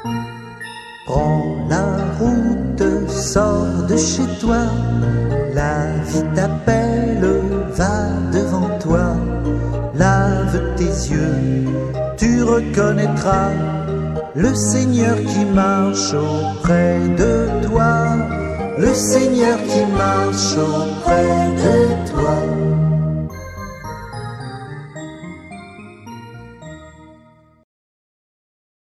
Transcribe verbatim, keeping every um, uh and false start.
Prends la route, sors de chez toi, la vie t'appelle, va devant toi. Lave tes yeux, tu reconnaîtras le Seigneur qui marche auprès de toi, le Seigneur qui marche auprès de toi.